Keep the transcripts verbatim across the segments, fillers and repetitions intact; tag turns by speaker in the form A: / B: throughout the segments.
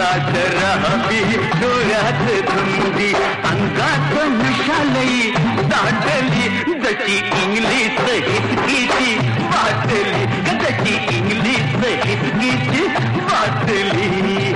A: अंगात राहावी डोळ्यात धुंदी अंगात नशालई दाटली जशी इंग्लिश हिचकीची बाटली जशी इंग्लिश हिचकीची बाटली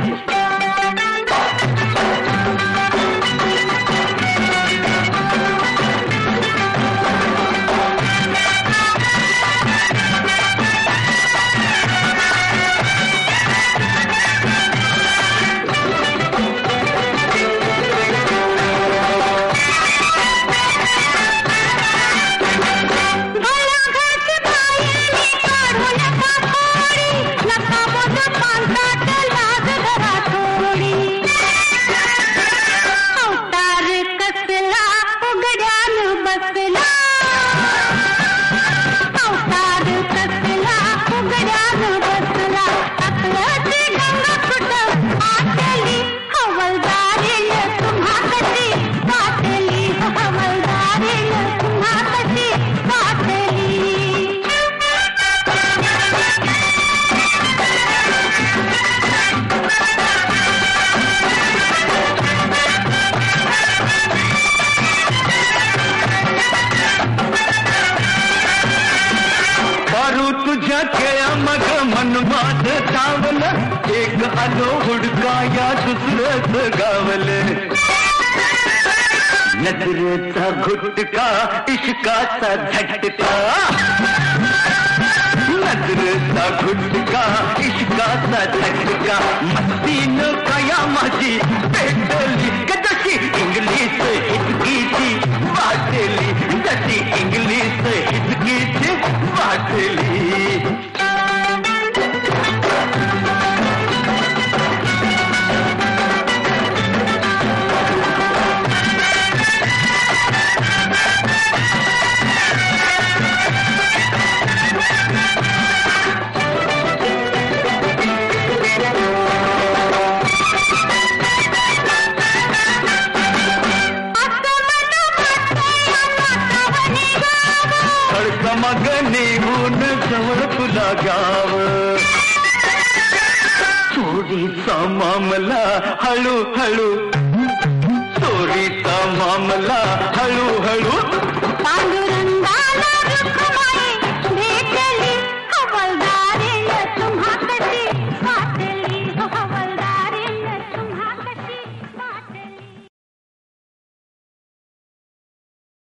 A: एक आलो हुडकाया दुसरंच गावलं नजरेचा घुटका इश्काचा झटका नजरेचा घुटका इश्काचा झटका मस्तीनं काया माझी पेटली जशी इंग्लिश हिचकीची वाटली जशी इंग्लिश हिचकीची वाटली मगनीहून जवळ तुला गाव चोरीचा मामला हळूहळू चोरीचा मामला